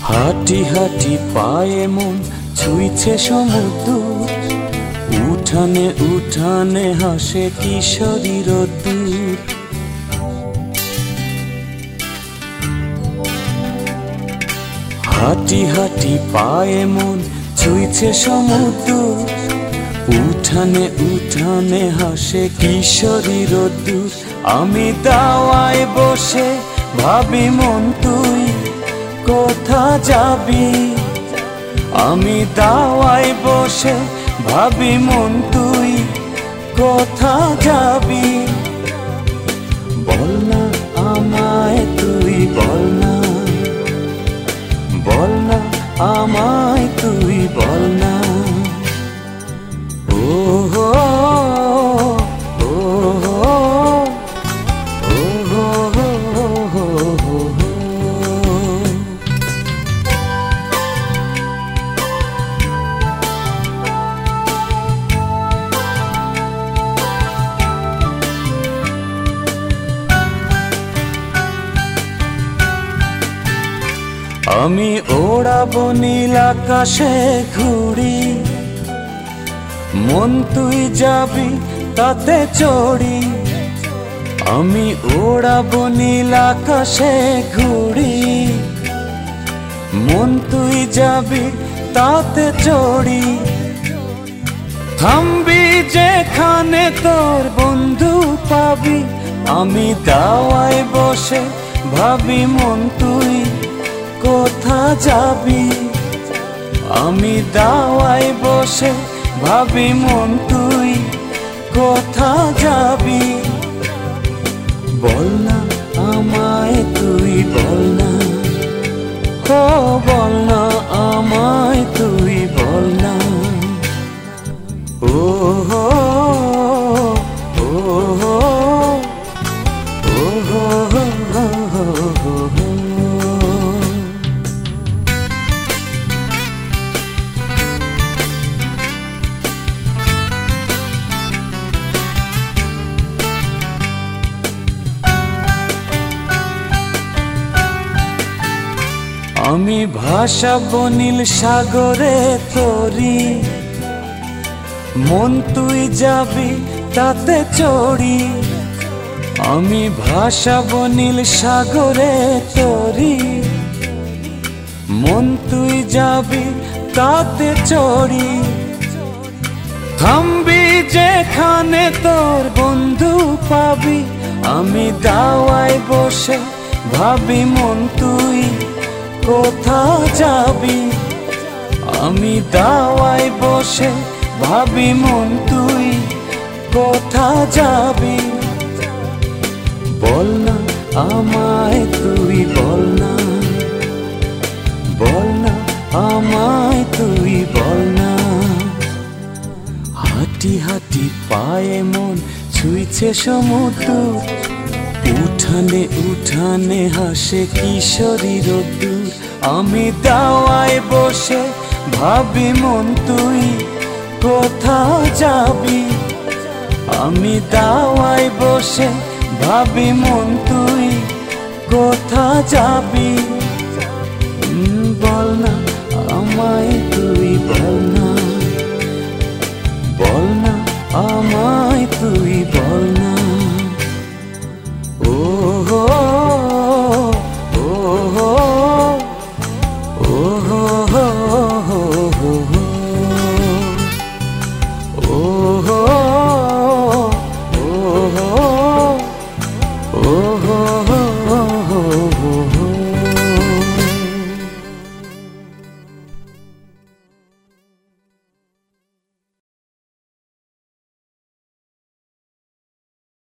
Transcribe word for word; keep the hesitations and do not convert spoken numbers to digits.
হাঁটি হাঁটি পায়ে মন ছুঁইছে সমুদ্র, উঠানে উঠানে হাসে কিশোরী রোদ্দুর। হাঁটি হাঁটি পায়ে মন ছুঁইছে সমুদ্র, উঠানে উঠানে হাসে কিশোরী রোদ্দুর। আমি দাওয়ায় বসে ভাবি মন তুই কোথা যাবি, আমি দাওয়ায় বসে ভাবি মন তুই কোথা যাবি। বল না আমায় তুই, বল না, বল না আমায় তুই, বল না। ও হো ও হো ও হো হো। আমি ওড়াবো নীল আকাশে ঘুড়ি, মন তুই যাবি তাতে চড়ি। আমি ওড়াবো নীল আকাশে ঘুড়ি, মন তুই যাবি তাতে চড়ি। থামবি যেখানে তোর বন্ধু পাবি, আমি দাওয়ায় বসে ভাবি মন তুই কোথা যাবি। আমি দাওয়ায় বসে ভাবি মন তুই কোথা যাবি। বল না আমায় তুই, বল না, ও বল না আমায় তুই, বল না। ও হো ও হো ও হো হো। আমি ভাসাবো নীল সাগরে তরি, মন তুই যাবি তাতে চড়ি। আমি ভাসাবো নীল সাগরে তরি, মন তুই যাবি তাতে চড়ি। থামবি যেখানে তোর বন্ধু পাবি, আমি দাওয়ায় বসে ভাবি মন তুই কোথা যাবি। আমি দাওয়ায় বসে ভাবি মন তুই কোথা যাবি। বল না আমায় তুই, বল না, বল না আমায় তুই, বল না। হাঁটি হাঁটি পায়ে মন ছুঁইছে সমুদ্র, উঠানে উঠানে হাসে কিশোরী রোদ্দুর। আমি দাওয়ায় বসে ভাবি মন তুই কোথা যাবি। আমি দাওয়ায় বসে ভাবি মন তুই কোথা যাবি। বল না আমায় তুই, বল না, বল না আমায় তুই।